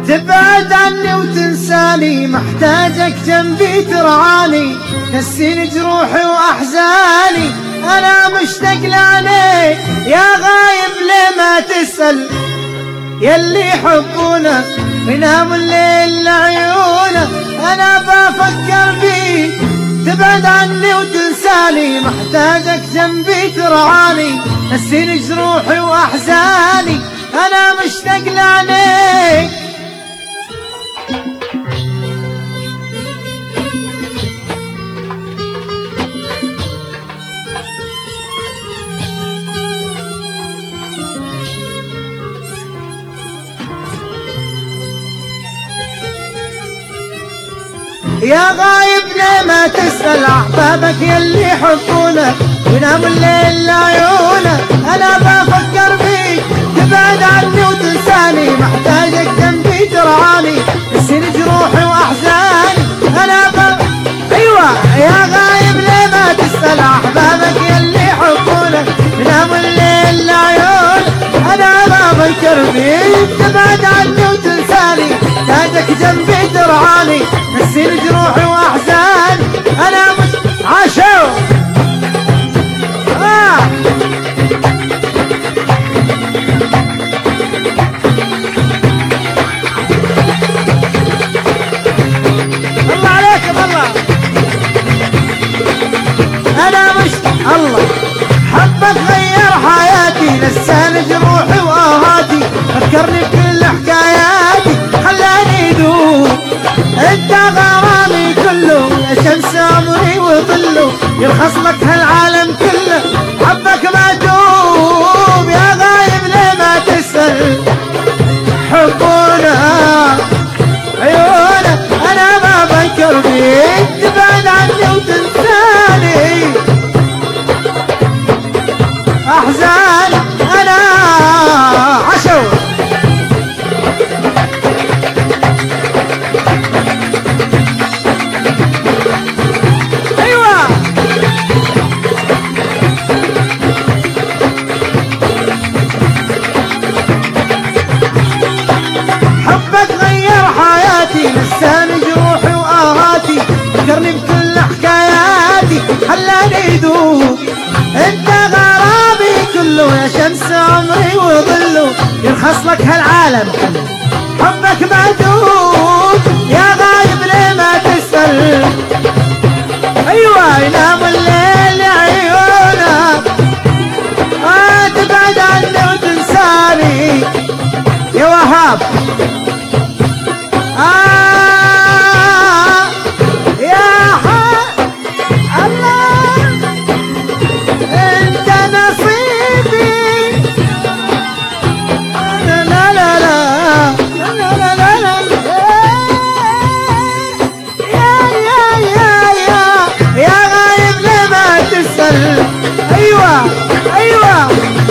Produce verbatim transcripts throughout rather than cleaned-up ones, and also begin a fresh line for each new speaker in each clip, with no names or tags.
تبعد عني وتنساني، محتاجك جنبي ترعاني، تنسيني جروحي واحزاني، انا مشتاق لعينيك يا غايب ليه ما تسأل، يلي يحبونه ينام الليل لعيونه، انا بفكر بيك تبعد عني وتنساني، محتاجك جنبي ترعاني، تنسيني جروحي واحزاني، انا مشتاق لعينيك. يا غايب ليه ما تسأل أحبابك يلي يحبونك وينام الليل لعيونك، أنا بفكر فيك تبعد عني وتنساني، محتاجك جنبي ترعاني، تنسيني جروحي وأحزاني، أنا ب... أيوة يا غايب ليه ما تسأل أحبابك يلي يحبونك وينام الليل لعيونك، أنا بفكر فيك تبعد عني وتنساني، محتاجك جنبي ترعاني، تنسيني جروحي واحزاني، انا مش عاشو آه. الله عليكم الله، انا مش الله حبك غير حياتي، نساني جروحي واهاتي، فكرني بكل حكاياتي، خلاني دوب انت غرامي كله، يا شمس عمري وظله، يرخص لك هالعالم كله، حبك ما توب يا غايب ليه ما تسأل، حبونا عيونا، انا ما بنكر بيك تبعد عني وتنساني، احزاني انا عشو نساني جروحي وآهاتي، فكرني بكل حكاياتي، خلاني دوب انت غرامي كله، يا شمس عمري وظله، يرخص لك هالعالم كله، حبك معدوب يا غايب ليه ما تسأل، ايوه ينام الليل عيونك، آه تبعد عني وتنساني يا وهاب آه يا حق الله انت نصيبي، لا لا لا لا لا لا لا لا يا يا يا يا يا غايب ليه ما تسأل، ايوه ايوه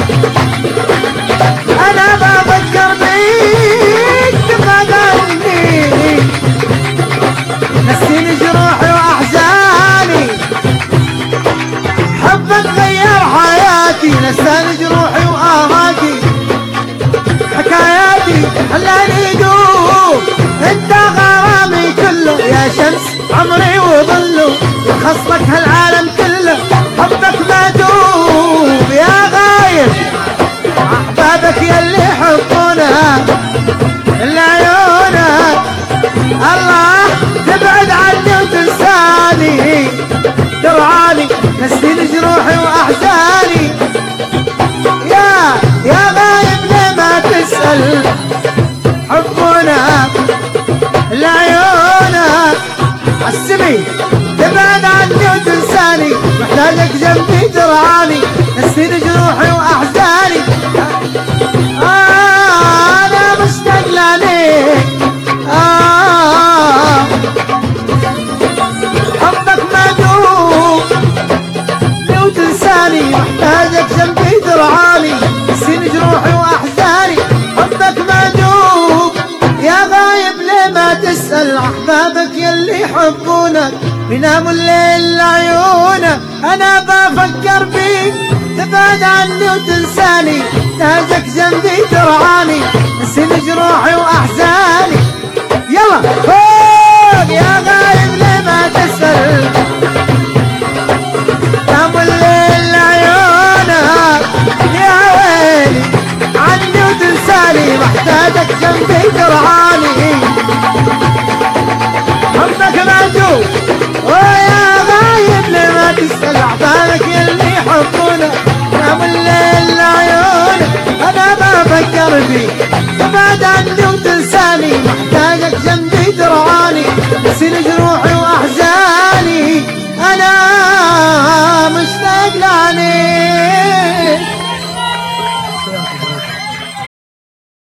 انا بفكر بيك تبعد عني، نسيني جروحي واحزاني، حبك غير حياتي، نساني جروحي واهاتي، حكاياتي خلاني دوب انت غرامي كله، يا شمس عمري وظله، يرخص لك هالعالم كله، حبك ما دوب يا غايب احبابك يلي يحبونك لعيونك، الله تبعد عني وتنساني ترعاني، تنسيني جروحي واحزاني، يا يا غايب ليه ما تسأل، حبونك لعيونك عالسمي، تبعد عني وتنساني، محتاجك جنبي ترعاني، تنسيني جروحي واحزاني، آه انا مشتاق لعينيك، آه حبك ما دوب لو تنساني، محتاجك جنبي ترعاني، تنسيني جروحي واحزاني، حبك ما دوب يا غايب ليه ما تسأل، احبابك يلي يحبونك يناموا الليل لعيونك، انا بفكر فيك تبعد عني وتنساني، تاجك جنبي ترعاني، نسيني جروحي واحزاني، فيك تبعد عني وتنساني، محتاجك جنبي ترعاني، يصير جروح